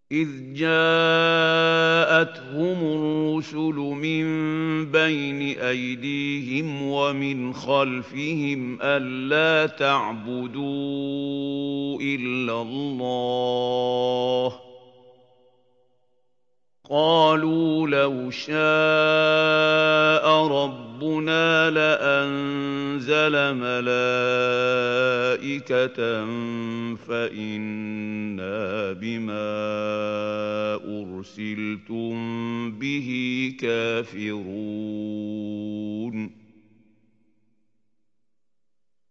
إِذْ جَاءَتْهُمُ الرُّسُلُ مِن بَيْنِ أَيْدِيهِمْ وَمِنْ خَلْفِهِمْ أَلَّا تَعْبُدُوا إِلَّا اللَّهَ ۖ قَالُوا لَوْ شَاءَ رَبُّنَا لَأَنزَلَ مَلَائِكَةً فَإِنَّا بِمَا أُرْسِلْتُم بِهِ كَافِرُونَ